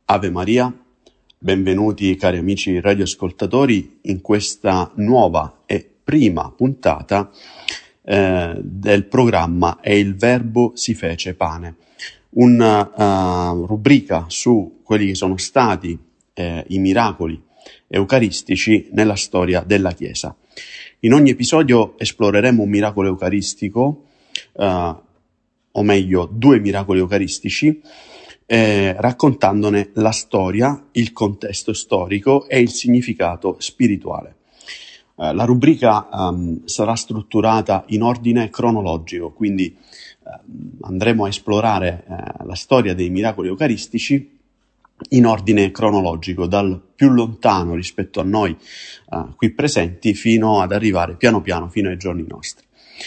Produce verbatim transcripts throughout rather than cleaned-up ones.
Ave Maria, benvenuti cari amici radioascoltatori in questa nuova e prima puntata eh, del programma E il Verbo si fece pane, una uh, rubrica su quelli che sono stati eh, i miracoli eucaristici nella storia della Chiesa. In ogni episodio esploreremo un miracolo eucaristico, uh, o meglio due miracoli eucaristici, Eh, raccontandone la storia, il contesto storico e il significato spirituale. Eh, la rubrica um, sarà strutturata in ordine cronologico, quindi eh, andremo a esplorare eh, la storia dei miracoli eucaristici in ordine cronologico, dal più lontano rispetto a noi eh, qui presenti fino ad arrivare piano piano fino ai giorni nostri.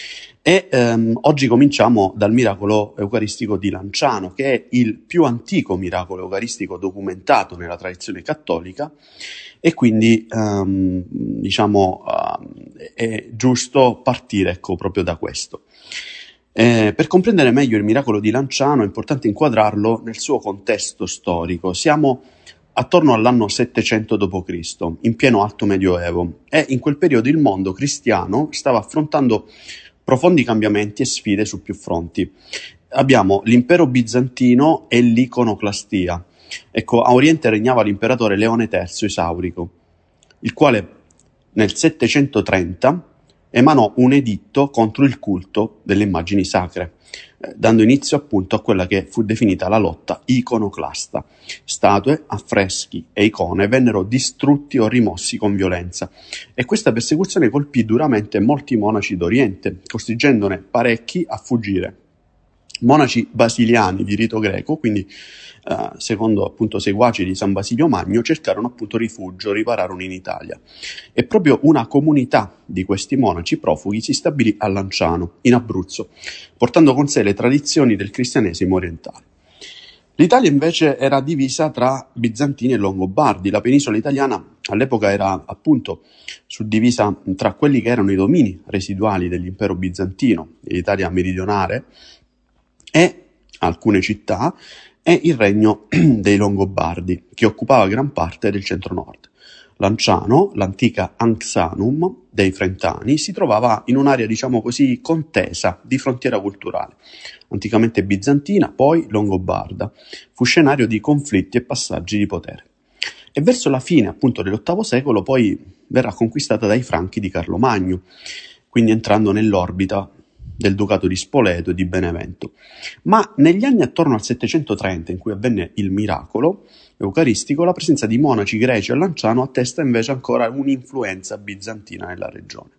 E ehm, oggi cominciamo dal miracolo eucaristico di Lanciano, che è il più antico miracolo eucaristico documentato nella tradizione cattolica, e quindi ehm, diciamo eh, è giusto partire ecco, proprio da questo. Eh, per comprendere meglio il miracolo di Lanciano è importante inquadrarlo nel suo contesto storico. Siamo attorno all'anno settecento dopo Cristo, in pieno Alto Medioevo, e in quel periodo il mondo cristiano stava affrontando profondi cambiamenti e sfide su più fronti. Abbiamo l'impero bizantino e l'iconoclastia. Ecco, a Oriente regnava l'imperatore Leone terzo Esaurico, il quale nel settecentotrenta emanò un editto contro il culto delle immagini sacre, eh, dando inizio appunto a quella che fu definita la lotta iconoclasta. Statue, affreschi e icone vennero distrutti o rimossi con violenza, e questa persecuzione colpì duramente molti monaci d'Oriente, costringendone parecchi a fuggire. Monaci basiliani di rito greco, quindi eh, secondo appunto seguaci di San Basilio Magno, cercarono appunto rifugio, ripararono in Italia. E proprio una comunità di questi monaci profughi si stabilì a Lanciano, in Abruzzo, portando con sé le tradizioni del cristianesimo orientale. L'Italia invece era divisa tra bizantini e longobardi. La penisola italiana all'epoca era appunto suddivisa tra quelli che erano i domini residuali dell'impero bizantino, l'Italia meridionale, e alcune città, e il regno dei Longobardi, che occupava gran parte del centro-nord. Lanciano, l'antica Anxanum dei Frentani, si trovava in un'area, diciamo così, contesa di frontiera culturale, anticamente bizantina, poi longobarda. Fu scenario di conflitti e passaggi di potere. E verso la fine, appunto, dell'ottavo secolo, poi verrà conquistata dai Franchi di Carlo Magno, quindi entrando nell'orbita del Ducato di Spoleto e di Benevento. Ma negli anni attorno al settecentotrenta, in cui avvenne il miracolo eucaristico, la presenza di monaci greci a Lanciano attesta invece ancora un'influenza bizantina nella regione.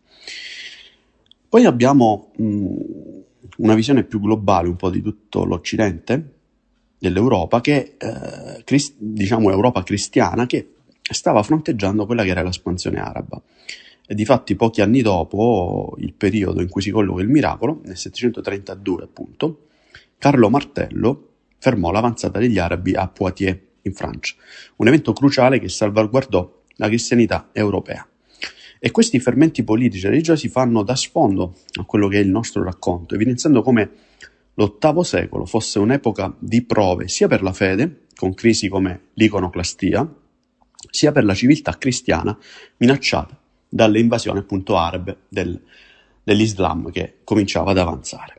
Poi abbiamo mh, una visione più globale un po' di tutto l'Occidente, dell'Europa, che eh, crist- diciamo Europa cristiana, che stava fronteggiando quella che era l'espansione araba. E difatti pochi anni dopo il periodo in cui si colloca il miracolo, nel settecentotrentadue appunto, Carlo Martello fermò l'avanzata degli arabi a Poitiers in Francia, un evento cruciale che salvaguardò la cristianità europea. E questi fermenti politici e religiosi fanno da sfondo a quello che è il nostro racconto, evidenziando come l'ottavo secolo fosse un'epoca di prove sia per la fede, con crisi come l'iconoclastia, sia per la civiltà cristiana minacciata dalle invasioni appunto arabe del, dell'Islam che cominciava ad avanzare.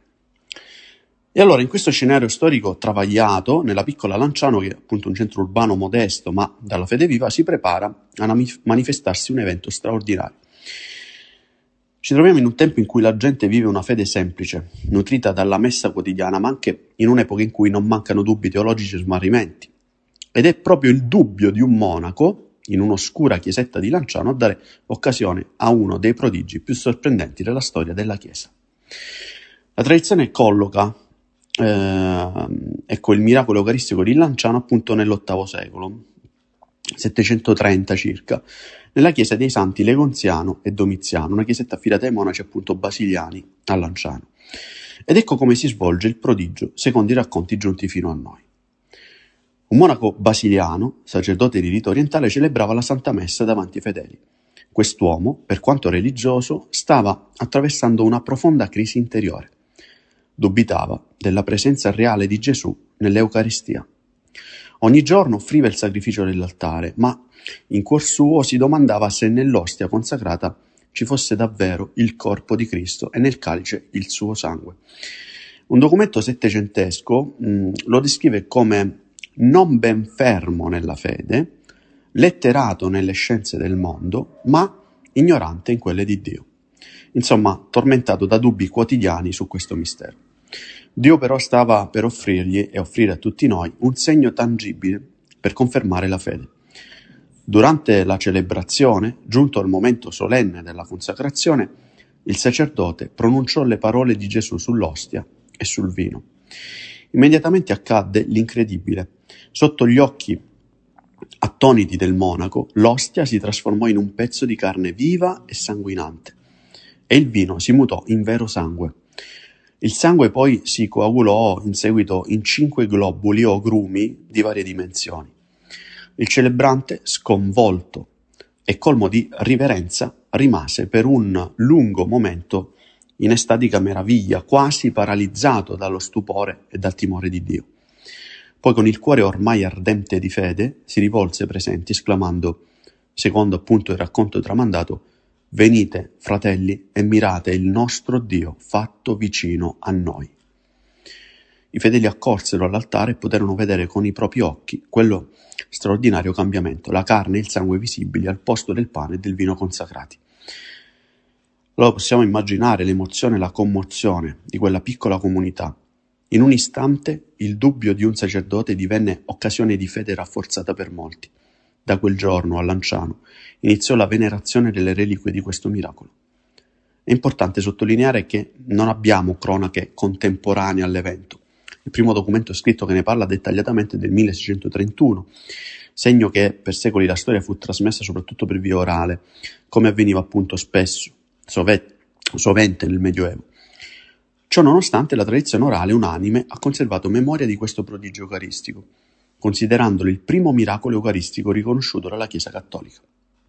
E allora in questo scenario storico travagliato, nella piccola Lanciano, che è appunto un centro urbano modesto ma dalla fede viva, si prepara a manifestarsi un evento straordinario. Ci troviamo in un tempo in cui la gente vive una fede semplice, nutrita dalla messa quotidiana, ma anche in un'epoca in cui non mancano dubbi teologici e smarrimenti. Ed è proprio il dubbio di un monaco in un'oscura chiesetta di Lanciano a dare occasione a uno dei prodigi più sorprendenti della storia della Chiesa. La tradizione colloca eh, ecco, il miracolo eucaristico di Lanciano appunto nell'ottavo secolo, settecentotrenta circa, nella chiesa dei santi Legonziano e Domiziano, una chiesetta affidata ai monaci appunto basiliani a Lanciano. Ed ecco come si svolge il prodigio secondo i racconti giunti fino a noi. Un monaco basiliano, sacerdote di rito orientale, celebrava la Santa Messa davanti ai fedeli. Quest'uomo, per quanto religioso, stava attraversando una profonda crisi interiore. Dubitava della presenza reale di Gesù nell'Eucaristia. Ogni giorno offriva il sacrificio dell'altare, ma in cuor suo si domandava se nell'ostia consacrata ci fosse davvero il corpo di Cristo e nel calice il suo sangue. Un documento settecentesco mh, lo descrive come non ben fermo nella fede, letterato nelle scienze del mondo, ma ignorante in quelle di Dio. Insomma, tormentato da dubbi quotidiani su questo mistero. Dio però stava per offrirgli e offrire a tutti noi un segno tangibile per confermare la fede. Durante la celebrazione, giunto al momento solenne della consacrazione, il sacerdote pronunciò le parole di Gesù sull'ostia e sul vino. Immediatamente accadde l'incredibile. Sotto gli occhi attoniti del monaco, l'ostia si trasformò in un pezzo di carne viva e sanguinante e il vino si mutò in vero sangue. Il sangue poi si coagulò in seguito in cinque globuli o grumi di varie dimensioni. Il celebrante, sconvolto e colmo di riverenza, rimase per un lungo momento in estatica meraviglia, quasi paralizzato dallo stupore e dal timore di Dio. Poi, con il cuore ormai ardente di fede, si rivolse ai presenti, esclamando, secondo appunto il racconto tramandato, «Venite, fratelli, e mirate il nostro Dio fatto vicino a noi». I fedeli accorsero all'altare e poterono vedere con i propri occhi quello straordinario cambiamento, la carne e il sangue visibili al posto del pane e del vino consacrati. Allora possiamo immaginare l'emozione e la commozione di quella piccola comunità. In un istante il dubbio di un sacerdote divenne occasione di fede rafforzata per molti. Da quel giorno a Lanciano iniziò la venerazione delle reliquie di questo miracolo. È importante sottolineare che non abbiamo cronache contemporanee all'evento. Il primo documento scritto che ne parla dettagliatamente è del milleseicentotrentuno, segno che per secoli la storia fu trasmessa soprattutto per via orale, come avveniva appunto spesso, sove- sovente nel Medioevo. Ciò nonostante, la tradizione orale unanime ha conservato memoria di questo prodigio eucaristico, considerandolo il primo miracolo eucaristico riconosciuto dalla Chiesa Cattolica.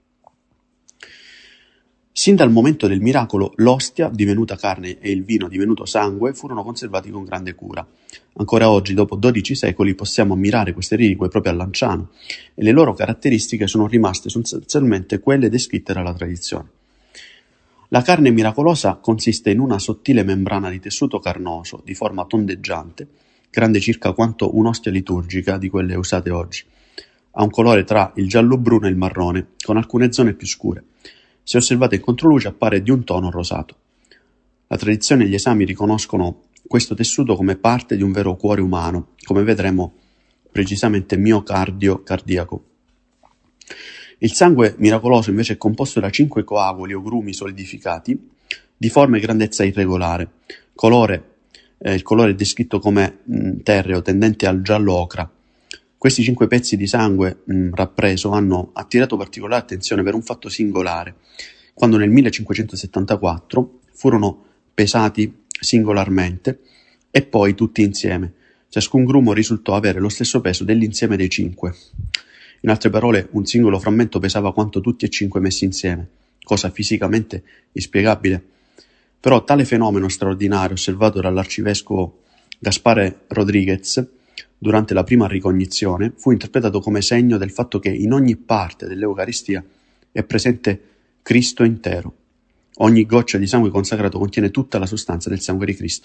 Sin dal momento del miracolo, l'ostia, divenuta carne, e il vino, divenuto sangue, furono conservati con grande cura. Ancora oggi, dopo dodici secoli, possiamo ammirare queste reliquie proprio a Lanciano, e le loro caratteristiche sono rimaste sostanzialmente quelle descritte dalla tradizione. La carne miracolosa consiste in una sottile membrana di tessuto carnoso, di forma tondeggiante, grande circa quanto un'ostia liturgica di quelle usate oggi. Ha un colore tra il giallo-bruno e il marrone, con alcune zone più scure. Se osservate in controluce appare di un tono rosato. La tradizione e gli esami riconoscono questo tessuto come parte di un vero cuore umano, come vedremo precisamente miocardio cardiaco. Il sangue miracoloso invece è composto da cinque coaguli o grumi solidificati di forma e grandezza irregolare. Colore, eh, il colore è descritto come mh, terreo, tendente al giallo ocra. Questi cinque pezzi di sangue mh, rappreso hanno attirato particolare attenzione per un fatto singolare, quando nel millecinquecentosettantaquattro furono pesati singolarmente e poi tutti insieme. Ciascun grumo risultò avere lo stesso peso dell'insieme dei cinque. In altre parole, un singolo frammento pesava quanto tutti e cinque messi insieme, cosa fisicamente inspiegabile. Però tale fenomeno straordinario osservato dall'arcivescovo Gaspare Rodriguez durante la prima ricognizione fu interpretato come segno del fatto che in ogni parte dell'Eucaristia è presente Cristo intero. Ogni goccia di sangue consacrato contiene tutta la sostanza del sangue di Cristo.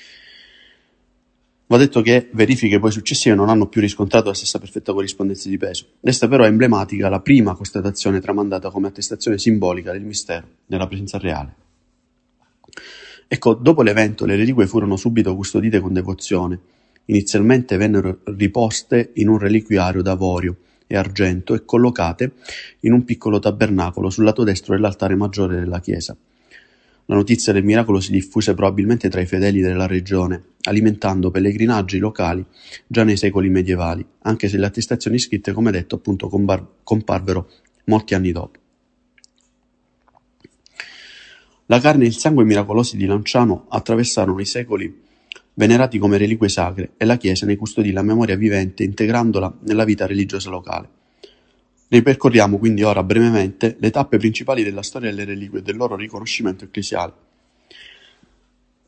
Va detto che verifiche poi successive non hanno più riscontrato la stessa perfetta corrispondenza di peso. Resta però emblematica la prima constatazione tramandata come attestazione simbolica del mistero, della presenza reale. Ecco, dopo l'evento le reliquie furono subito custodite con devozione. Inizialmente vennero riposte in un reliquiario d'avorio e argento e collocate in un piccolo tabernacolo sul lato destro dell'altare maggiore della chiesa. La notizia del miracolo si diffuse probabilmente tra i fedeli della regione, alimentando pellegrinaggi locali già nei secoli medievali, anche se le attestazioni scritte, come detto, appunto combar- comparvero molti anni dopo. La carne e il sangue miracolosi di Lanciano attraversarono i secoli venerati come reliquie sacre, e la Chiesa ne custodì la memoria vivente integrandola nella vita religiosa locale. Ripercorriamo quindi ora brevemente le tappe principali della storia delle reliquie e del loro riconoscimento ecclesiale.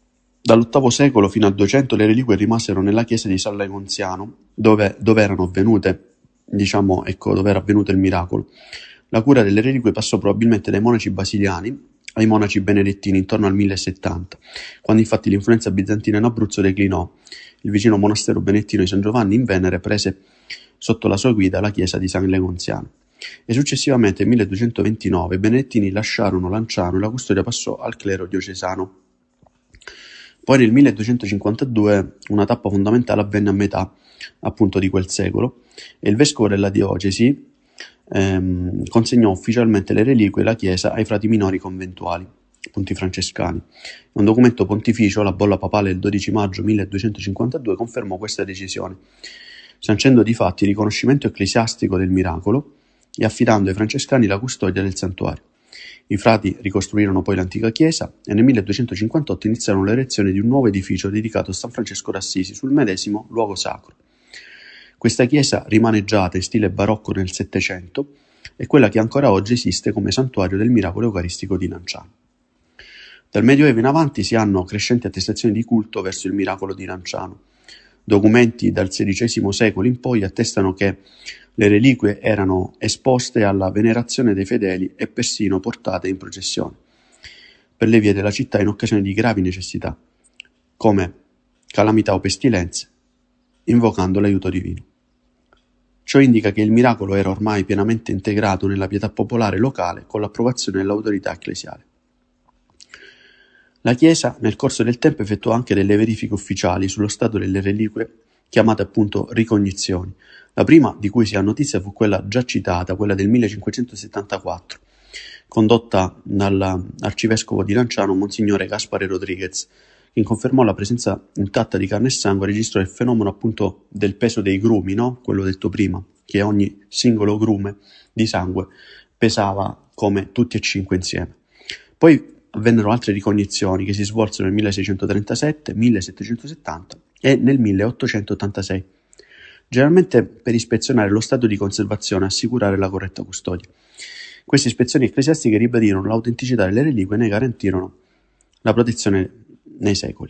Dall'ottavo secolo fino al duecento le reliquie rimasero nella chiesa di San Legonziano, dove, dove erano avvenute, diciamo, ecco, dove era avvenuto il miracolo. La cura delle reliquie passò probabilmente dai monaci basiliani ai monaci benedettini intorno al millesettanta, quando infatti l'influenza bizantina in Abruzzo declinò. Il vicino monastero benedettino di San Giovanni in Venere prese sotto la sua guida la chiesa di San Legonziano. E successivamente nel milleduecentoventinove i benedettini lasciarono Lanciano e la custodia passò al clero diocesano. Poi nel milleduecentocinquantadue una tappa fondamentale avvenne a metà appunto di quel secolo e il vescovo della diocesi ehm, consegnò ufficialmente le reliquie e la chiesa ai frati minori conventuali, appunto i francescani. Un documento pontificio, la bolla papale del dodici maggio milleduecentocinquantadue, confermò questa decisione, sancendo di fatti il riconoscimento ecclesiastico del miracolo e affidando ai francescani la custodia del santuario. I frati ricostruirono poi l'antica chiesa e nel milleduecentocinquantotto iniziarono l'erezione di un nuovo edificio dedicato a San Francesco d'Assisi sul medesimo luogo sacro. Questa chiesa, rimaneggiata in stile barocco nel Settecento, è quella che ancora oggi esiste come santuario del miracolo eucaristico di Lanciano. Dal Medioevo in avanti si hanno crescenti attestazioni di culto verso il miracolo di Lanciano. Documenti dal sedicesimo secolo in poi attestano che le reliquie erano esposte alla venerazione dei fedeli e persino portate in processione per le vie della città in occasione di gravi necessità, come calamità o pestilenze, invocando l'aiuto divino. Ciò indica che il miracolo era ormai pienamente integrato nella pietà popolare locale con l'approvazione dell'autorità ecclesiale. La Chiesa nel corso del tempo effettuò anche delle verifiche ufficiali sullo stato delle reliquie, chiamate appunto ricognizioni. La prima di cui si ha notizia fu quella già citata, quella del millecinquecentosettantaquattro, condotta dall'arcivescovo di Lanciano, Monsignore Gaspare Rodriguez, che confermò la presenza intatta di carne e sangue e registrò il fenomeno appunto del peso dei grumi, no? Quello detto prima, che ogni singolo grume di sangue pesava come tutti e cinque insieme. Poi avvennero altre ricognizioni che si svolsero nel milleseicentotrentasette, millesettecentosettanta e nel milleottocentottantasei, generalmente per ispezionare lo stato di conservazione e assicurare la corretta custodia. Queste ispezioni ecclesiastiche ribadirono l'autenticità delle reliquie e ne garantirono la protezione nei secoli.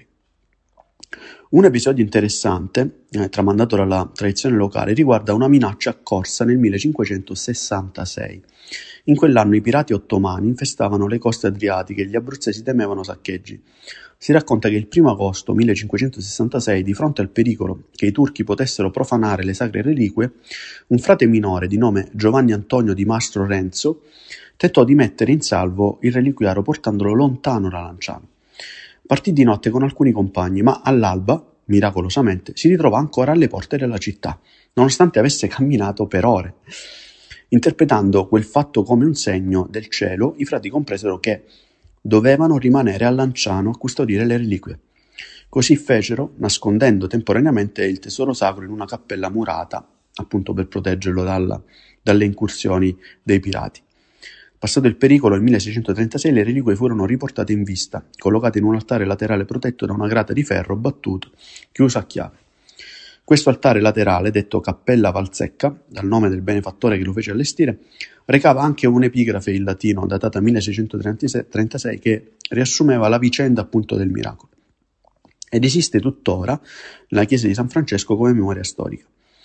Un episodio interessante, eh, tramandato dalla tradizione locale, riguarda una minaccia accorsa nel millecinquecentosessantasei. In quell'anno i pirati ottomani infestavano le coste adriatiche e gli abruzzesi temevano saccheggi. Si racconta che il primo agosto millecinquecentosessantasei, di fronte al pericolo che i turchi potessero profanare le sacre reliquie, un frate minore di nome Giovanni Antonio di Mastro Renzo tentò di mettere in salvo il reliquiario portandolo lontano da Lanciano. Partì di notte con alcuni compagni, ma all'alba, miracolosamente, si ritrovò ancora alle porte della città, nonostante avesse camminato per ore. Interpretando quel fatto come un segno del cielo, i frati compresero che dovevano rimanere a Lanciano a custodire le reliquie. Così fecero, nascondendo temporaneamente il tesoro sacro in una cappella murata, appunto per proteggerlo dalla, dalle incursioni dei pirati. Passato il pericolo, nel milleseicentotrentasei le reliquie furono riportate in vista, collocate in un altare laterale protetto da una grata di ferro battuto, chiuso a chiave. Questo altare laterale, detto Cappella Valsecca, dal nome del benefattore che lo fece allestire, recava anche un'epigrafe in latino datata milleseicentotrentasei che riassumeva la vicenda appunto del miracolo. Ed esiste tuttora nella chiesa di San Francesco come memoria storica.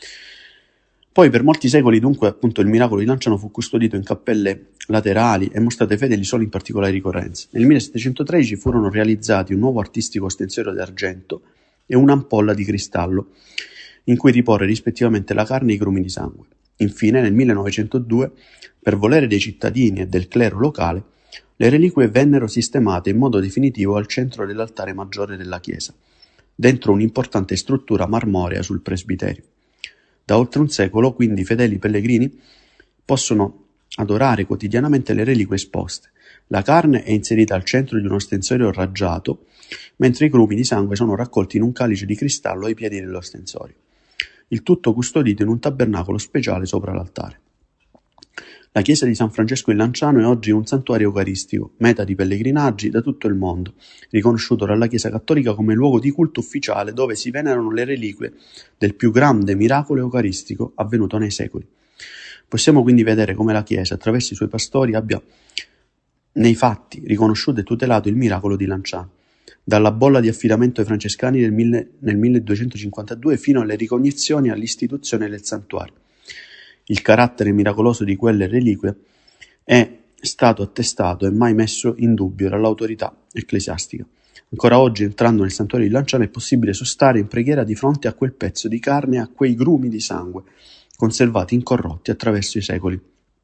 Poi per molti secoli dunque appunto il miracolo di Lanciano fu custodito in cappelle laterali e mostrate ai fedeli solo in particolari ricorrenze. Nel millesettecentotredici furono realizzati un nuovo artistico ostensorio d'argento e un'ampolla di cristallo in cui riporre rispettivamente la carne e i grumi di sangue. Infine nel millenovecentodue, per volere dei cittadini e del clero locale, le reliquie vennero sistemate in modo definitivo al centro dell'altare maggiore della chiesa, dentro un'importante struttura marmorea sul presbiterio. Da oltre un secolo, quindi, i fedeli pellegrini possono adorare quotidianamente le reliquie esposte. La carne è inserita al centro di uno stensorio raggiato, mentre i grumi di sangue sono raccolti in un calice di cristallo ai piedi dello stensorio. Il tutto custodito in un tabernacolo speciale sopra l'altare. La chiesa di San Francesco in Lanciano è oggi un santuario eucaristico, meta di pellegrinaggi da tutto il mondo, riconosciuto dalla Chiesa Cattolica come luogo di culto ufficiale dove si venerano le reliquie del più grande miracolo eucaristico avvenuto nei secoli. Possiamo quindi vedere come la Chiesa, attraverso i suoi pastori, abbia nei fatti riconosciuto e tutelato il miracolo di Lanciano. dalla bolla di affidamento ai francescani nel, mille, nel milleduecentocinquantadue fino alle ricognizioni e all'istituzione del santuario. Il carattere miracoloso di quelle reliquie è stato attestato e mai messo in dubbio dall'autorità ecclesiastica. Ancora oggi, entrando nel santuario di Lanciano, è possibile sostare in preghiera di fronte a quel pezzo di carne e a quei grumi di sangue, conservati incorrotti attraverso i secoli.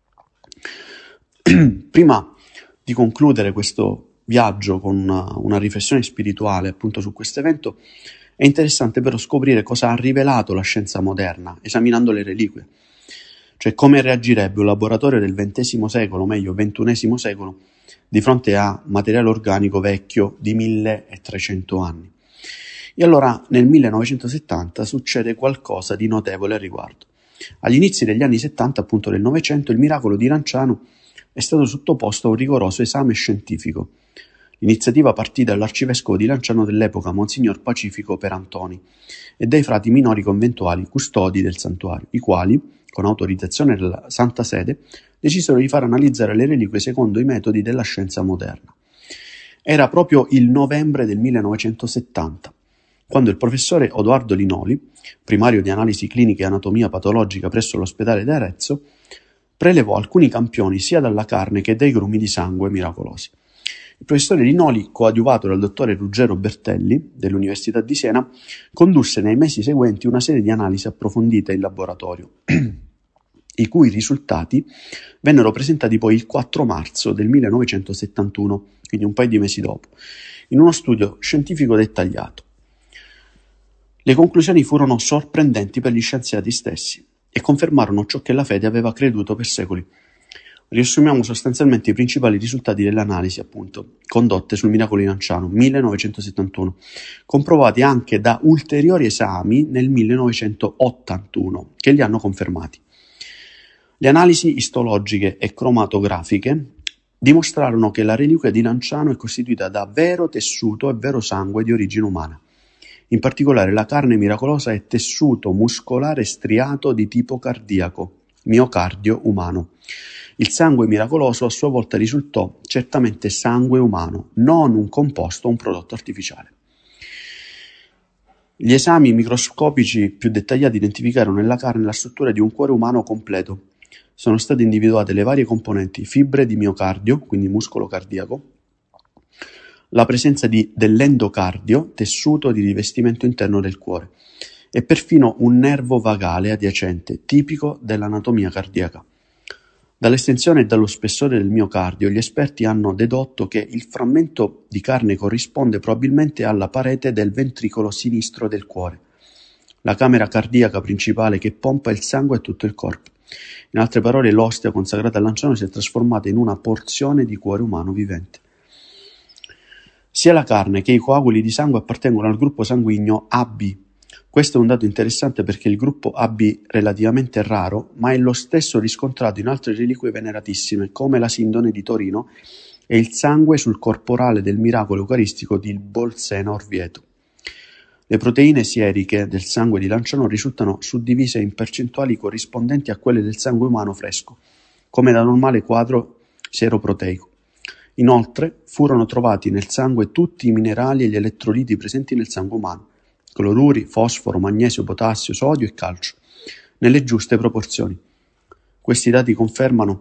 Prima di concludere questo viaggio con una, una riflessione spirituale appunto su questo evento, è interessante però scoprire cosa ha rivelato la scienza moderna, esaminando le reliquie. Cioè come reagirebbe un laboratorio del ventesimo secolo, o meglio ventunesimo secolo, di fronte a materiale organico vecchio di milletrecento anni. E allora nel millenovecentosettanta succede qualcosa di notevole al riguardo. Agli inizi degli anni settanta, appunto del Novecento, il miracolo di Lanciano è stato sottoposto a un rigoroso esame scientifico. L'iniziativa partì dall'arcivescovo di Lanciano dell'epoca, Monsignor Pacifico Perantoni, e dai frati minori conventuali custodi del santuario, i quali, con autorizzazione della Santa Sede, decisero di far analizzare le reliquie secondo i metodi della scienza moderna. Era proprio il novembre del millenovecentosettanta, quando il professore Odoardo Linoli, primario di analisi clinica e anatomia patologica presso l'ospedale di Arezzo, prelevò alcuni campioni sia dalla carne che dai grumi di sangue miracolosi. Il professore Linoli, coadiuvato dal dottore Ruggero Bertelli dell'Università di Siena, condusse nei mesi seguenti una serie di analisi approfondite in laboratorio, i cui risultati vennero presentati poi il quattro marzo del millenovecentosettantuno, quindi un paio di mesi dopo, in uno studio scientifico dettagliato. Le conclusioni furono sorprendenti per gli scienziati stessi e confermarono ciò che la fede aveva creduto per secoli. Riassumiamo sostanzialmente i principali risultati delle analisi, appunto, condotte sul miracolo di Lanciano, millenovecentosettantuno, comprovati anche da ulteriori esami nel millenovecentottantuno, che li hanno confermati. Le analisi istologiche e cromatografiche dimostrarono che la reliquia di Lanciano è costituita da vero tessuto e vero sangue di origine umana. In particolare la carne miracolosa è tessuto muscolare striato di tipo cardiaco, miocardio umano. Il sangue miracoloso a sua volta risultò certamente sangue umano, non un composto o un prodotto artificiale. Gli esami microscopici più dettagliati identificarono nella carne la struttura di un cuore umano completo. Sono state individuate le varie componenti: fibre di miocardio, quindi muscolo cardiaco, la presenza di, dell'endocardio, tessuto di rivestimento interno del cuore, e perfino un nervo vagale adiacente, tipico dell'anatomia cardiaca. Dall'estensione e dallo spessore del miocardio, gli esperti hanno dedotto che il frammento di carne corrisponde probabilmente alla parete del ventricolo sinistro del cuore, la camera cardiaca principale che pompa il sangue a tutto il corpo. In altre parole, l'ostia consacrata a Lanciano si è trasformata in una porzione di cuore umano vivente. Sia la carne che i coaguli di sangue appartengono al gruppo sanguigno A B. Questo è un dato interessante perché il gruppo A B è relativamente raro, ma è lo stesso riscontrato in altre reliquie veneratissime, come la Sindone di Torino e il sangue sul corporale del miracolo eucaristico di Bolsena Orvieto. Le proteine sieriche del sangue di Lanciano risultano suddivise in percentuali corrispondenti a quelle del sangue umano fresco, come da normale quadro seroproteico. Inoltre, furono trovati nel sangue tutti i minerali e gli elettroliti presenti nel sangue umano: cloruri, fosforo, magnesio, potassio, sodio e calcio, nelle giuste proporzioni. Questi dati confermano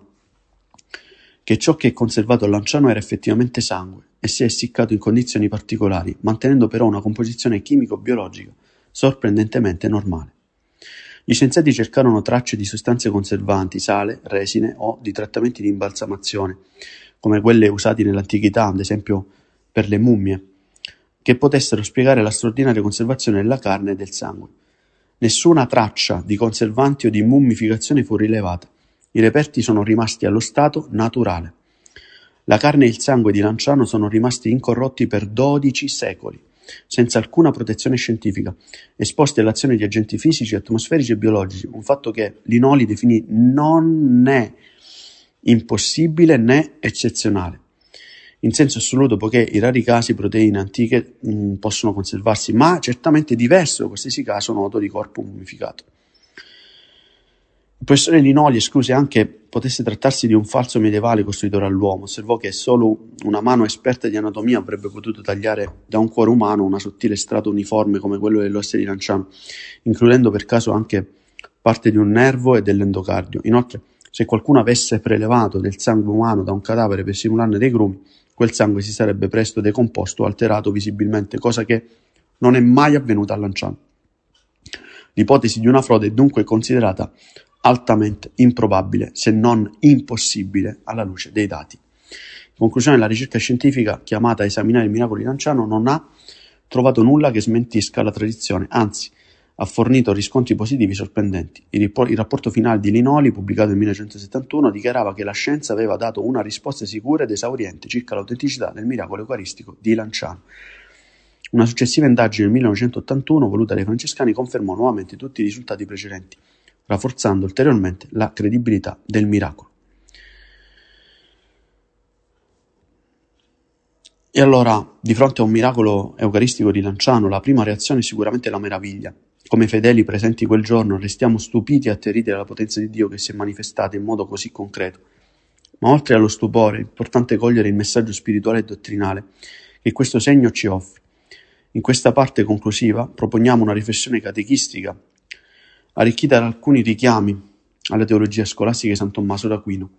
che ciò che è conservato a Lanciano era effettivamente sangue e si è essiccato in condizioni particolari, mantenendo però una composizione chimico-biologica sorprendentemente normale. Gli scienziati cercarono tracce di sostanze conservanti, sale, resine o di trattamenti di imbalsamazione, come quelle usati nell'antichità, ad esempio per le mummie, che potessero spiegare la straordinaria conservazione della carne e del sangue. Nessuna traccia di conservanti o di mummificazione fu rilevata. I reperti sono rimasti allo stato naturale. La carne e il sangue di Lanciano sono rimasti incorrotti per dodici secoli, senza alcuna protezione scientifica, esposti all'azione di agenti fisici, atmosferici e biologici, un fatto che Linoli definì non né impossibile né eccezionale, in senso assoluto, poiché in rari casi proteine antiche mh, possono conservarsi, ma certamente diverso da qualsiasi caso noto di corpo mummificato. professore Linoli escluse anche potesse trattarsi di un falso medievale costruitore all'uomo. Osservò che solo una mano esperta di anatomia avrebbe potuto tagliare da un cuore umano una sottile strato uniforme come quello delle ossa di Lanciano, includendo per caso anche parte di un nervo e dell'endocardio. Inoltre, se qualcuno avesse prelevato del sangue umano da un cadavere per simularne dei grumi, quel sangue si sarebbe presto decomposto o alterato visibilmente, cosa che non è mai avvenuta a Lanciano. L'ipotesi di una frode è dunque considerata altamente improbabile, se non impossibile, alla luce dei dati. In conclusione, la ricerca scientifica chiamata a esaminare il miracolo di Lanciano non ha trovato nulla che smentisca la tradizione, anzi ha fornito riscontri positivi sorprendenti. Il, ripor- il rapporto finale di Linoli, pubblicato nel millenovecentosettantuno, dichiarava che la scienza aveva dato una risposta sicura ed esauriente circa l'autenticità del miracolo eucaristico di Lanciano. Una successiva indagine nel millenovecentottantuno, voluta dai francescani, confermò nuovamente tutti i risultati precedenti, rafforzando ulteriormente la credibilità del miracolo. E allora, di fronte a un miracolo eucaristico di Lanciano, la prima reazione è sicuramente la meraviglia. Come fedeli presenti quel giorno, restiamo stupiti e atterriti dalla potenza di Dio che si è manifestata in modo così concreto. Ma oltre allo stupore, è importante cogliere il messaggio spirituale e dottrinale che questo segno ci offre. In questa parte conclusiva proponiamo una riflessione catechistica arricchita da alcuni richiami alla teologia scolastica di San Tommaso d'Aquino.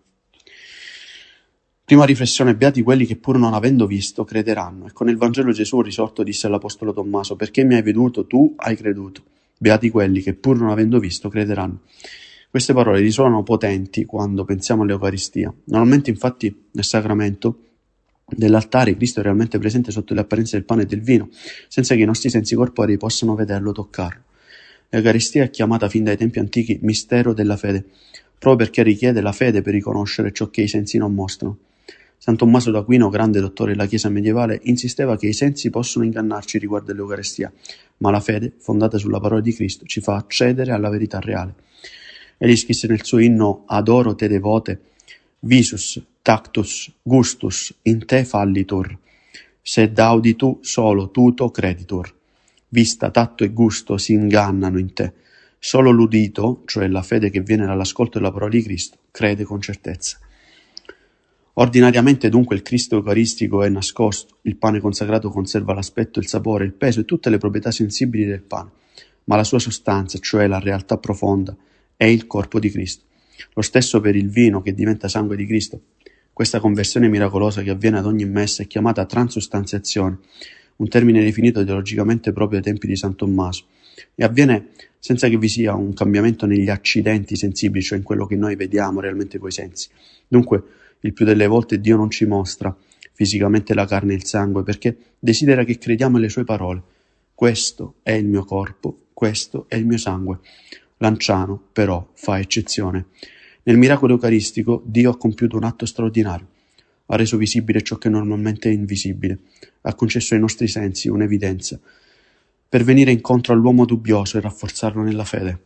Prima riflessione: beati quelli che pur non avendo visto crederanno. E con il Vangelo Gesù risorto disse all'Apostolo Tommaso: perché mi hai veduto, tu hai creduto. Beati quelli che pur non avendo visto crederanno. Queste parole risuonano potenti quando pensiamo all'Eucaristia. Normalmente, infatti, nel sacramento dell'altare Cristo è realmente presente sotto le apparenze del pane e del vino, senza che i nostri sensi corporei possano vederlo, toccarlo. L'Eucaristia è chiamata fin dai tempi antichi mistero della fede, proprio perché richiede la fede per riconoscere ciò che i sensi non mostrano. San Tommaso d'Aquino, grande dottore della Chiesa medievale, insisteva che i sensi possono ingannarci riguardo all'Eucaristia, ma la fede, fondata sulla parola di Cristo, ci fa accedere alla verità reale. Egli scrisse nel suo inno Adoro te devote: visus, tactus, gustus, in te fallitur, sed audi tu solo tuto creditur. Vista, tatto e gusto si ingannano in te. Solo l'udito, cioè la fede che viene dall'ascolto della parola di Cristo, crede con certezza. Ordinariamente dunque il Cristo eucaristico è nascosto, il pane consacrato conserva l'aspetto, il sapore, il peso e tutte le proprietà sensibili del pane, ma la sua sostanza, cioè la realtà profonda, è il corpo di Cristo. Lo stesso per il vino che diventa sangue di Cristo. Questa conversione miracolosa che avviene ad ogni messa è chiamata transustanziazione, un termine definito teologicamente proprio ai tempi di San Tommaso, e avviene senza che vi sia un cambiamento negli accidenti sensibili, cioè in quello che noi vediamo realmente coi sensi. Dunque, il più delle volte Dio non ci mostra fisicamente la carne e il sangue, perché desidera che crediamo alle sue parole. Questo è il mio corpo, questo è il mio sangue. Lanciano, però, fa eccezione. Nel miracolo eucaristico Dio ha compiuto un atto straordinario. Ha reso visibile ciò che normalmente è invisibile. Ha concesso ai nostri sensi un'evidenza, per venire incontro all'uomo dubbioso e rafforzarlo nella fede.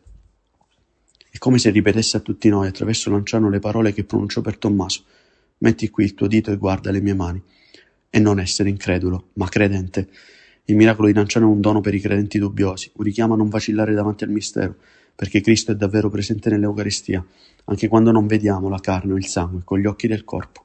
È come se ripetesse a tutti noi attraverso Lanciano le parole che pronunciò per Tommaso: metti qui il tuo dito e guarda le mie mani. E non essere incredulo, ma credente. Il miracolo di Lanciano è un dono per i credenti dubbiosi, un richiamo a non vacillare davanti al mistero, perché Cristo è davvero presente nell'Eucaristia, anche quando non vediamo la carne o il sangue con gli occhi del corpo.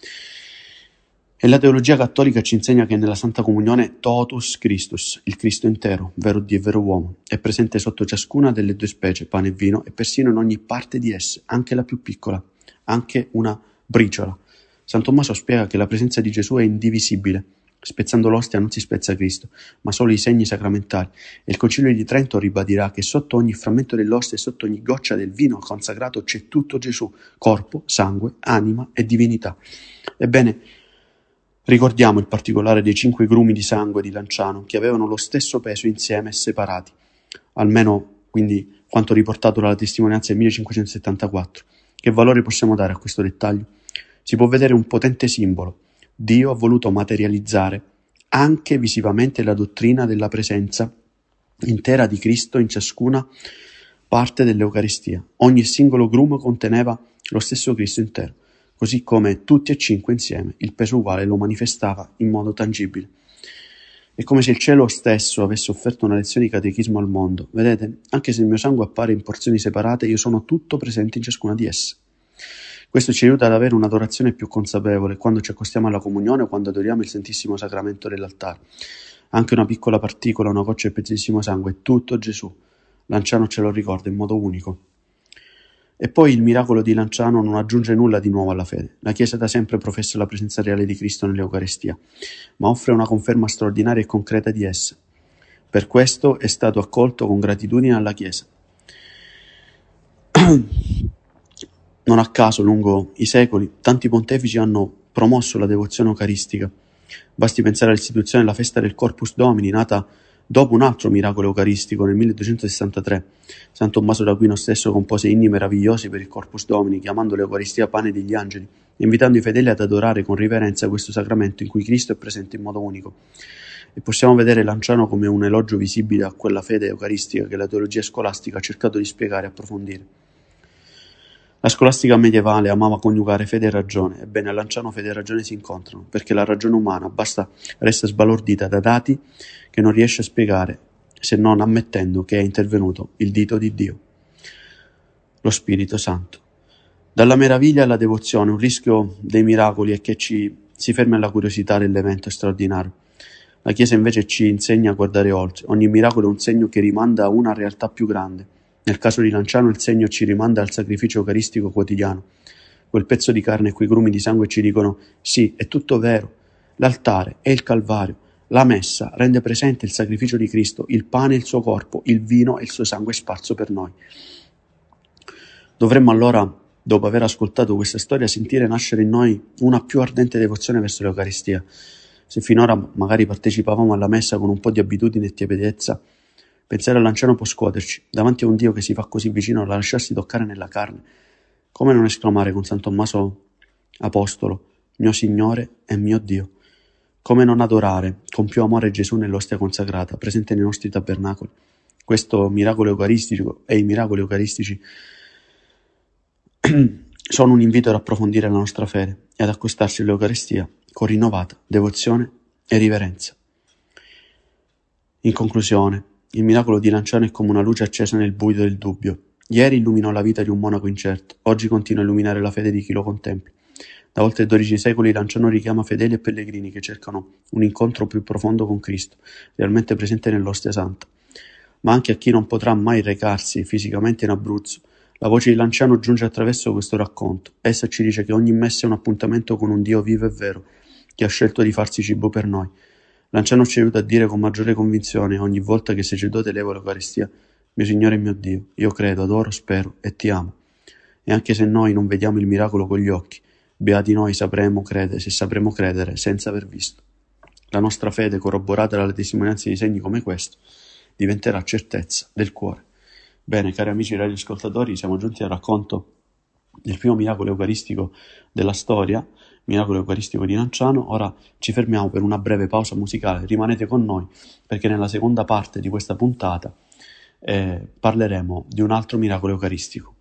E la teologia cattolica ci insegna che nella Santa Comunione totus Christus, il Cristo intero, vero Dio e vero uomo, è presente sotto ciascuna delle due specie, pane e vino, e persino in ogni parte di esse, anche la più piccola, anche una briciola. San Tommaso spiega che la presenza di Gesù è indivisibile. Spezzando l'ostia non si spezza Cristo, ma solo i segni sacramentali. E il Concilio di Trento ribadirà che sotto ogni frammento dell'ostia e sotto ogni goccia del vino consacrato c'è tutto Gesù, corpo, sangue, anima e divinità. Ebbene, ricordiamo il particolare dei cinque grumi di sangue di Lanciano, che avevano lo stesso peso insieme e separati, almeno quindi quanto riportato dalla testimonianza del millecinquecentosettantaquattro. Che valore possiamo dare a questo dettaglio? Si può vedere un potente simbolo. Dio ha voluto materializzare anche visivamente la dottrina della presenza intera di Cristo in ciascuna parte dell'Eucaristia. Ogni singolo grumo conteneva lo stesso Cristo intero, così come tutti e cinque insieme il peso uguale lo manifestava in modo tangibile. È come se il cielo stesso avesse offerto una lezione di catechismo al mondo. Vedete, anche se il mio sangue appare in porzioni separate, io sono tutto presente in ciascuna di esse. Questo ci aiuta ad avere un'adorazione più consapevole quando ci accostiamo alla comunione o quando adoriamo il Santissimo Sacramento dell'altare. Anche una piccola particola, una goccia del preziosissimo sangue, è tutto Gesù. Lanciano ce lo ricorda in modo unico. E poi il miracolo di Lanciano non aggiunge nulla di nuovo alla fede. La Chiesa da sempre professa la presenza reale di Cristo nell'Eucaristia, ma offre una conferma straordinaria e concreta di essa. Per questo è stato accolto con gratitudine alla Chiesa. Non a caso, lungo i secoli, tanti pontefici hanno promosso la devozione eucaristica. Basti pensare all'istituzione della festa del Corpus Domini, nata dopo un altro miracolo eucaristico nel milleduecentosessantatré. San Tommaso d'Aquino stesso compose inni meravigliosi per il Corpus Domini, chiamando l'Eucaristia pane degli angeli, invitando i fedeli ad adorare con riverenza questo sacramento in cui Cristo è presente in modo unico. E possiamo vedere Lanciano come un elogio visibile a quella fede eucaristica che la teologia scolastica ha cercato di spiegare e approfondire. La scolastica medievale amava coniugare fede e ragione. Ebbene, a Lanciano fede e ragione si incontrano, perché la ragione umana basta resta sbalordita da dati che non riesce a spiegare, se non ammettendo che è intervenuto il dito di Dio, lo Spirito Santo. Dalla meraviglia alla devozione, un rischio dei miracoli è che ci si fermi alla curiosità dell'evento straordinario. La Chiesa invece ci insegna a guardare oltre. Ogni miracolo è un segno che rimanda a una realtà più grande. Nel caso di Lanciano il segno ci rimanda al sacrificio eucaristico quotidiano. Quel pezzo di carne e quei grumi di sangue ci dicono sì, è tutto vero. L'altare è il Calvario. La messa rende presente il sacrificio di Cristo, il pane e il suo corpo, il vino e il suo sangue sparso per noi. Dovremmo allora, dopo aver ascoltato questa storia, sentire nascere in noi una più ardente devozione verso l'Eucaristia. Se finora magari partecipavamo alla messa con un po' di abitudine e tiepidezza, pensare a Lanciano può scuoterci. Davanti a un Dio che si fa così vicino da lasciarsi toccare nella carne, come non esclamare con San Tommaso Apostolo, mio Signore e mio Dio? Come non adorare con più amore Gesù nell'ostia consacrata, presente nei nostri tabernacoli? Questo miracolo eucaristico e i miracoli eucaristici sono un invito ad approfondire la nostra fede e ad accostarsi all'Eucaristia con rinnovata devozione e riverenza. In conclusione, il miracolo di Lanciano è come una luce accesa nel buio del dubbio. Ieri illuminò la vita di un monaco incerto, oggi continua a illuminare la fede di chi lo contempla. Da oltre dodici secoli Lanciano richiama fedeli e pellegrini che cercano un incontro più profondo con Cristo, realmente presente nell'ostia santa. Ma anche a chi non potrà mai recarsi fisicamente in Abruzzo, la voce di Lanciano giunge attraverso questo racconto. Essa ci dice che ogni messa è un appuntamento con un Dio vivo e vero, che ha scelto di farsi cibo per noi. Lanciano ci aiuta a dire con maggiore convinzione ogni volta che sacerdote eleva l'Eucaristia: mio Signore e mio Dio, io credo, adoro, spero e ti amo. E anche se noi non vediamo il miracolo con gli occhi, beati noi sapremo credere, se sapremo credere senza aver visto. La nostra fede, corroborata dalle testimonianze di segni come questo, diventerà certezza del cuore. Bene, cari amici radioascoltatori, siamo giunti al racconto del primo miracolo eucaristico della storia, miracolo eucaristico di Lanciano. Ora ci fermiamo per una breve pausa musicale. Rimanete con noi, perché nella seconda parte di questa puntata eh, parleremo di un altro miracolo eucaristico.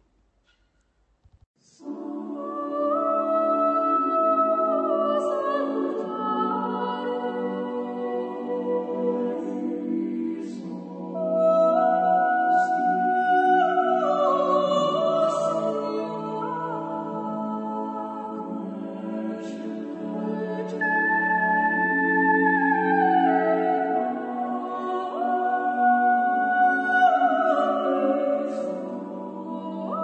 Oh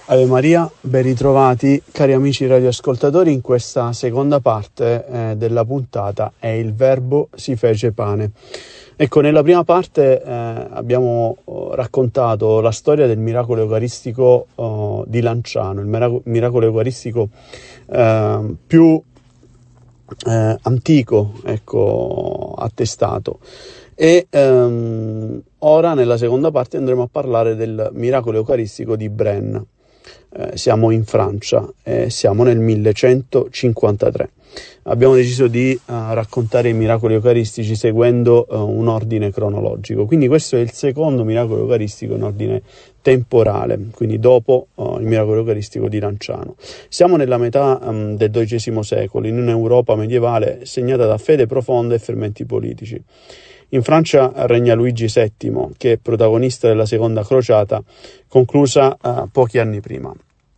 Ave Maria, ben ritrovati cari amici radioascoltatori in questa seconda parte eh, della puntata È il Verbo si fece pane. Ecco, nella prima parte eh, abbiamo raccontato la storia del miracolo eucaristico oh, di Lanciano, il mirac- miracolo eucaristico eh, più eh, antico, ecco, attestato. E ehm, ora nella seconda parte andremo a parlare del miracolo eucaristico di Braine. Eh, siamo in Francia e siamo nel millecentocinquantatré. Abbiamo deciso di uh, raccontare i miracoli eucaristici seguendo uh, un ordine cronologico. Quindi questo è il secondo miracolo eucaristico in ordine temporale, quindi dopo uh, il miracolo eucaristico di Lanciano. Siamo nella metà um, del dodicesimo secolo, in un'Europa medievale segnata da fede profonda e fermenti politici. In Francia regna Luigi settimo, che è protagonista della seconda crociata, conclusa uh, pochi anni prima.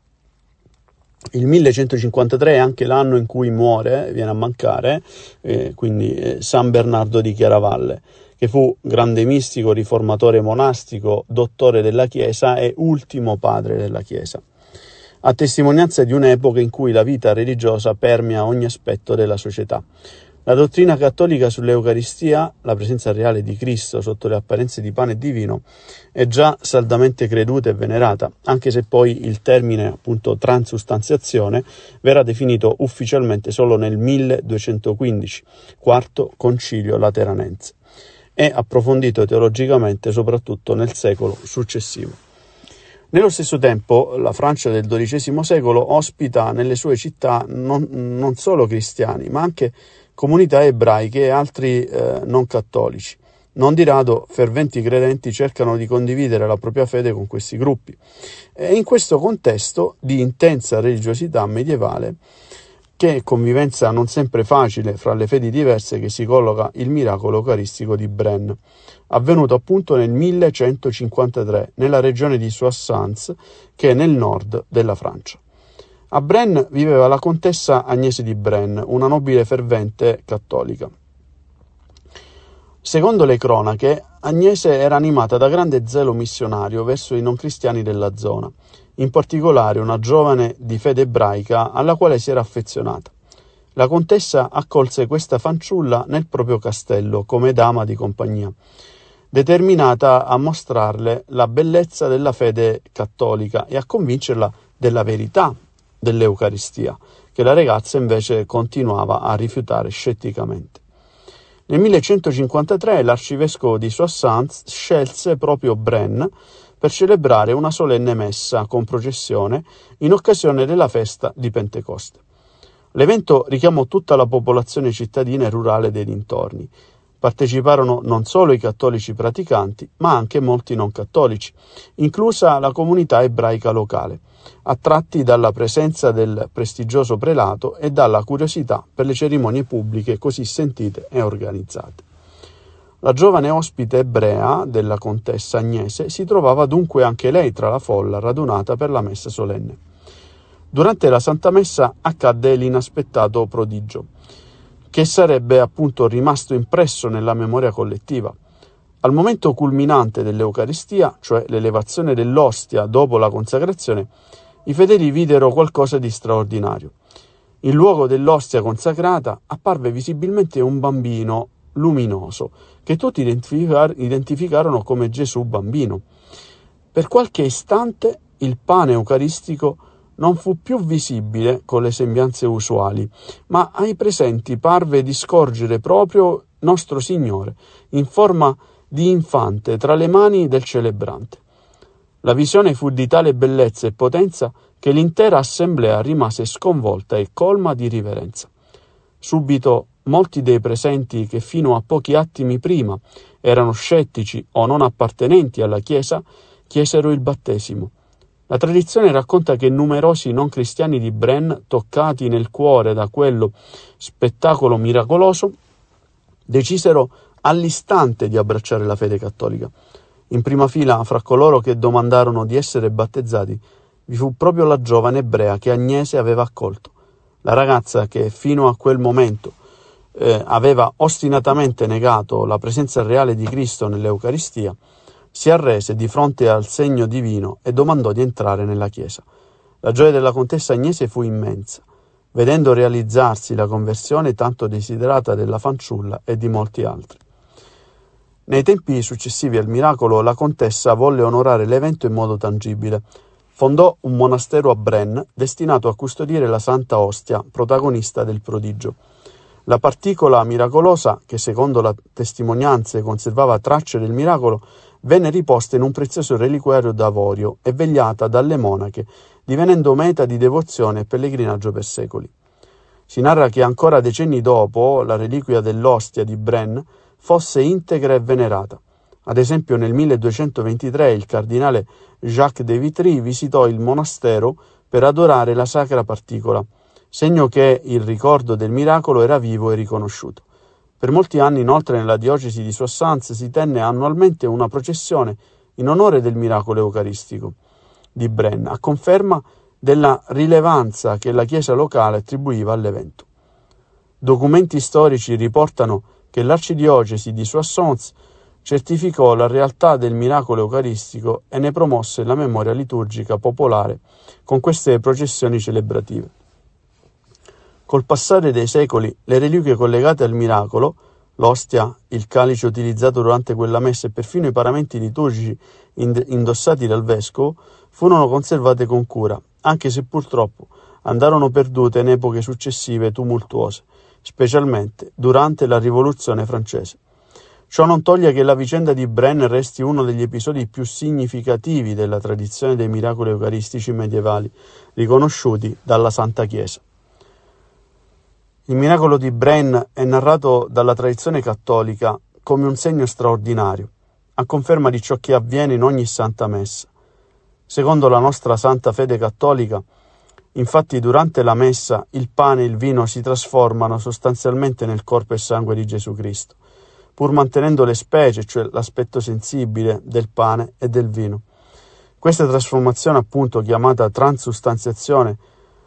Il millecentocinquantatré è anche l'anno in cui muore, viene a mancare, eh, quindi eh, San Bernardo di Chiaravalle, che fu grande mistico, riformatore monastico, dottore della Chiesa e ultimo padre della Chiesa, a testimonianza di un'epoca in cui la vita religiosa permea ogni aspetto della società. La dottrina cattolica sull'Eucaristia, la presenza reale di Cristo sotto le apparenze di pane e di vino, è già saldamente creduta e venerata, anche se poi il termine appunto transustanziazione verrà definito ufficialmente solo nel milleduecentoquindici, quarto concilio lateranense, e approfondito teologicamente soprattutto nel secolo successivo. Nello stesso tempo, la Francia del dodicesimo secolo ospita nelle sue città non, non solo cristiani, ma anche comunità ebraiche e altri eh, non cattolici. Non di rado ferventi credenti cercano di condividere la propria fede con questi gruppi. E in questo contesto di intensa religiosità medievale, che convivenza non sempre facile fra le fedi diverse, che si colloca il miracolo eucaristico di Braine, avvenuto appunto nel millecentocinquantatré nella regione di Soissons, che è nel nord della Francia. A Braine viveva la contessa Agnese di Braine, una nobile fervente cattolica. Secondo le cronache, Agnese era animata da grande zelo missionario verso i non cristiani della zona, in particolare una giovane di fede ebraica alla quale si era affezionata. La contessa accolse questa fanciulla nel proprio castello come dama di compagnia, determinata a mostrarle la bellezza della fede cattolica e a convincerla della verità dell'Eucaristia, che la ragazza invece continuava a rifiutare scetticamente. Nel millecentocinquantatré l'arcivescovo di Soissons scelse proprio Braine per celebrare una solenne messa con processione in occasione della festa di Pentecoste. L'evento richiamò tutta la popolazione cittadina e rurale dei dintorni. Parteciparono non solo i cattolici praticanti, ma anche molti non cattolici, inclusa la comunità ebraica locale, attratti dalla presenza del prestigioso prelato e dalla curiosità per le cerimonie pubbliche così sentite e organizzate. La giovane ospite ebrea della contessa Agnese si trovava dunque anche lei tra la folla radunata per la messa solenne. Durante la Santa Messa accadde l'inaspettato prodigio, che sarebbe appunto rimasto impresso nella memoria collettiva. Al momento culminante dell'Eucaristia, cioè l'elevazione dell'ostia dopo la consacrazione, i fedeli videro qualcosa di straordinario. In luogo dell'ostia consacrata apparve visibilmente un bambino luminoso, che tutti identificar- identificarono come Gesù bambino. Per qualche istante il pane eucaristico non fu più visibile con le sembianze usuali, ma ai presenti parve di scorgere proprio nostro Signore, in forma di infante tra le mani del celebrante. La visione fu di tale bellezza e potenza che l'intera assemblea rimase sconvolta e colma di riverenza. Subito molti dei presenti, che fino a pochi attimi prima erano scettici o non appartenenti alla Chiesa, chiesero il battesimo. La tradizione racconta che numerosi non cristiani di Braine, toccati nel cuore da quello spettacolo miracoloso, decisero all'istante di abbracciare la fede cattolica. In prima fila, fra coloro che domandarono di essere battezzati, vi fu proprio la giovane ebrea che Agnese aveva accolto. La ragazza che fino a quel momento eh, aveva ostinatamente negato la presenza reale di Cristo nell'Eucaristia, si arrese di fronte al segno divino e domandò di entrare nella Chiesa. La gioia della contessa Agnese fu immensa, vedendo realizzarsi la conversione tanto desiderata della fanciulla e di molti altri. Nei tempi successivi al miracolo, la contessa volle onorare l'evento in modo tangibile. Fondò un monastero a Bren destinato a custodire la Santa Ostia, protagonista del prodigio. La particola miracolosa, che secondo le testimonianze conservava tracce del miracolo, venne riposta in un prezioso reliquiario d'avorio e vegliata dalle monache, divenendo meta di devozione e pellegrinaggio per secoli. Si narra che ancora decenni dopo la reliquia dell'Ostia di Bren fosse integra e venerata. Ad esempio nel milleduecentoventitré il cardinale Jacques de Vitry visitò il monastero per adorare la sacra particola, segno che il ricordo del miracolo era vivo e riconosciuto. Per molti anni inoltre nella diocesi di Soissons si tenne annualmente una processione in onore del miracolo eucaristico di Bren, a conferma della rilevanza che la Chiesa locale attribuiva all'evento. Documenti storici riportano che l'arcidiocesi di Soissons certificò la realtà del miracolo eucaristico e ne promosse la memoria liturgica popolare con queste processioni celebrative. Col passare dei secoli, le reliquie collegate al miracolo, l'ostia, il calice utilizzato durante quella messa e perfino i paramenti liturgici indossati dal vescovo, furono conservate con cura, anche se purtroppo andarono perdute in epoche successive tumultuose, specialmente durante la Rivoluzione francese. Ciò non toglie che la vicenda di Bren resti uno degli episodi più significativi della tradizione dei miracoli eucaristici medievali, riconosciuti dalla Santa Chiesa. Il miracolo di Bren è narrato dalla tradizione cattolica come un segno straordinario, a conferma di ciò che avviene in ogni Santa Messa. Secondo la nostra Santa Fede cattolica, infatti durante la Messa il pane e il vino si trasformano sostanzialmente nel corpo e sangue di Gesù Cristo, pur mantenendo le specie, cioè l'aspetto sensibile del pane e del vino. Questa trasformazione, appunto chiamata transustanziazione,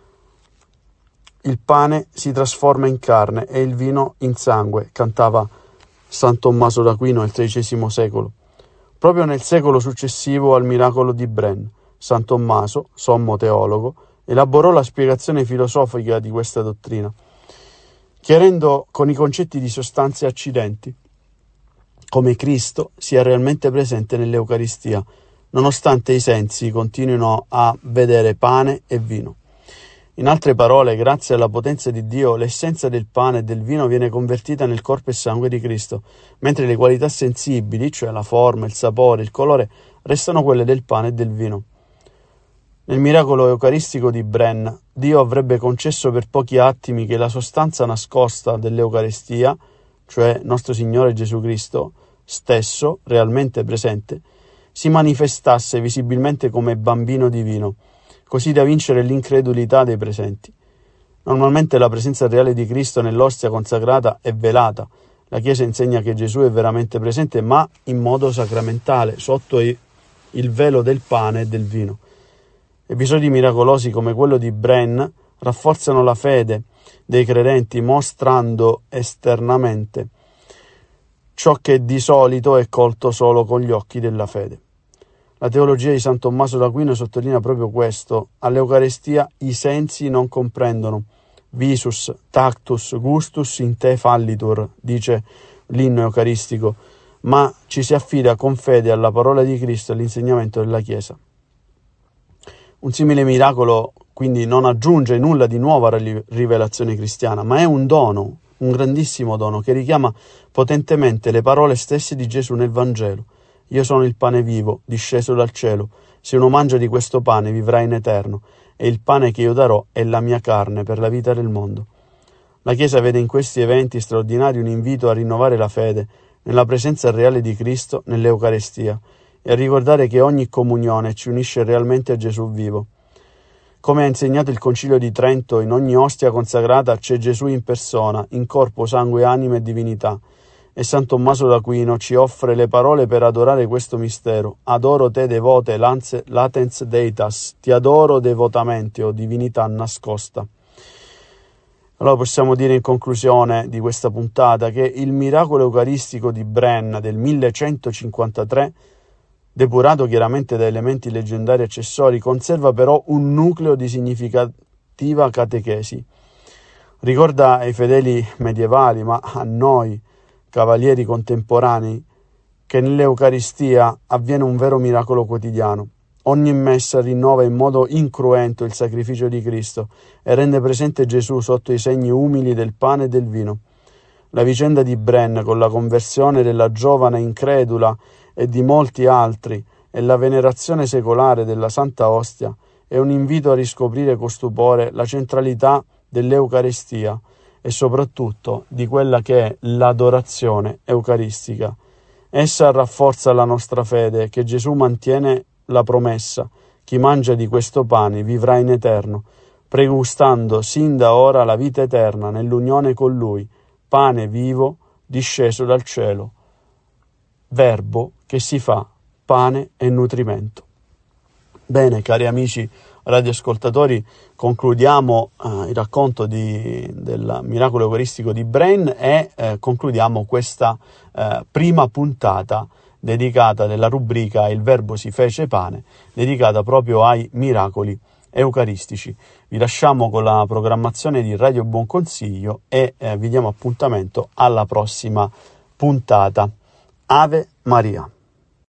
il pane si trasforma in carne e il vino in sangue, cantava San Tommaso d'Aquino nel tredicesimo secolo. Proprio nel secolo successivo al miracolo di Bren, San Tommaso, sommo teologo, elaborò la spiegazione filosofica di questa dottrina, chiarendo con i concetti di sostanze e accidenti come Cristo sia realmente presente nell'Eucaristia, nonostante i sensi continuino a vedere pane e vino. In altre parole, grazie alla potenza di Dio, l'essenza del pane e del vino viene convertita nel corpo e sangue di Cristo, mentre le qualità sensibili, cioè la forma, il sapore, il colore, restano quelle del pane e del vino. Nel miracolo eucaristico di Bren, Dio avrebbe concesso per pochi attimi che la sostanza nascosta dell'Eucaristia, cioè nostro Signore Gesù Cristo, stesso, realmente presente, si manifestasse visibilmente come bambino divino, così da vincere l'incredulità dei presenti. Normalmente la presenza reale di Cristo nell'ostia consacrata è velata. La Chiesa insegna che Gesù è veramente presente, ma in modo sacramentale, sotto il velo del pane e del vino. Episodi miracolosi come quello di Bren rafforzano la fede dei credenti, mostrando esternamente ciò che di solito è colto solo con gli occhi della fede. La teologia di San Tommaso d'Aquino sottolinea proprio questo. All'Eucarestia i sensi non comprendono. Visus, tactus, gustus in te fallitur, dice l'inno eucaristico, ma ci si affida con fede alla parola di Cristo e all'insegnamento della Chiesa. Un simile miracolo quindi non aggiunge nulla di nuovo alla rivelazione cristiana, ma è un dono, un grandissimo dono che richiama potentemente le parole stesse di Gesù nel Vangelo. Io sono il pane vivo, disceso dal cielo. Se uno mangia di questo pane vivrà in eterno, e il pane che io darò è la mia carne per la vita del mondo. La Chiesa vede in questi eventi straordinari un invito a rinnovare la fede nella presenza reale di Cristo nell'Eucarestia e a ricordare che ogni comunione ci unisce realmente a Gesù vivo. Come ha insegnato il Concilio di Trento, in ogni ostia consacrata c'è Gesù in persona, in corpo, sangue, anima e divinità. E San Tommaso d'Aquino ci offre le parole per adorare questo mistero. Adoro te devote lance, latens deitas, ti adoro devotamente, o divinità nascosta. Allora possiamo dire in conclusione di questa puntata che il miracolo eucaristico di Bren del millecentocinquantatré depurato chiaramente da elementi leggendari accessori, conserva però un nucleo di significativa catechesi. Ricorda ai fedeli medievali, ma a noi, cavalieri contemporanei, che nell'Eucaristia avviene un vero miracolo quotidiano. Ogni messa rinnova in modo incruento il sacrificio di Cristo e rende presente Gesù sotto i segni umili del pane e del vino. La vicenda di Bren, con la conversione della giovane incredula e di molti altri, e la venerazione secolare della Santa Ostia, è un invito a riscoprire con stupore la centralità dell'Eucaristia e soprattutto di quella che è l'adorazione eucaristica. Essa rafforza la nostra fede che Gesù mantiene la promessa: chi mangia di questo pane vivrà in eterno, pregustando sin da ora la vita eterna nell'unione con Lui, pane vivo disceso dal cielo, verbo che si fa pane e nutrimento. Bene, cari amici radioascoltatori, concludiamo eh, il racconto di, del miracolo eucaristico di Bren e eh, concludiamo questa eh, prima puntata dedicata della rubrica Il Verbo si fece pane, dedicata proprio ai miracoli eucaristici. Vi lasciamo con la programmazione di Radio Buon Consiglio e eh, vi diamo appuntamento alla prossima puntata. Ave Maria.